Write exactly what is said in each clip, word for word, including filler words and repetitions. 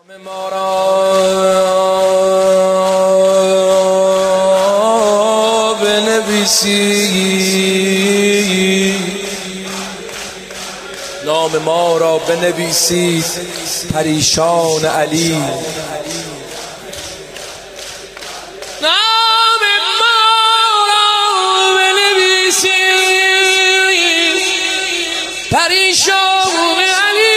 ما را بنویسید، نام ما را بنویسید پریشان علی. نام ما را بنویسید پریشان علی.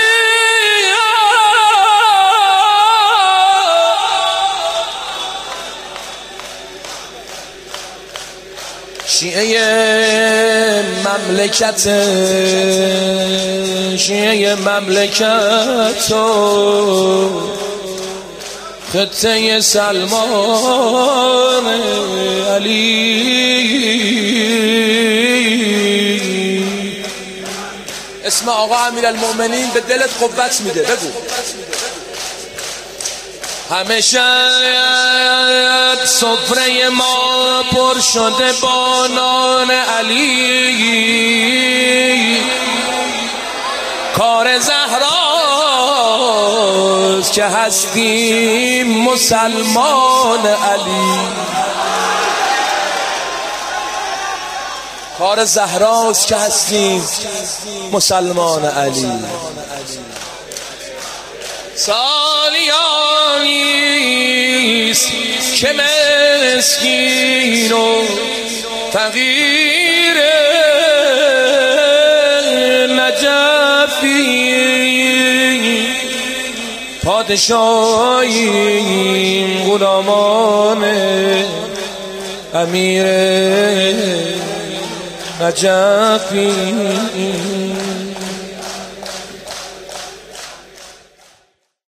شیعه مملکت شیعه مملکت و خطه سلمان علی. اسم آقا امیرالمؤمنین به دلت قوت میده. بگو همیشه سفره ما پر شده با نان علی. کار زهراست که هستیم مسلمان علی. کار زهراست که هستیم مسلمان علی. سالیانیست که مسکین و فقیر نجفی پادشاهی غلامان امیر نجفی.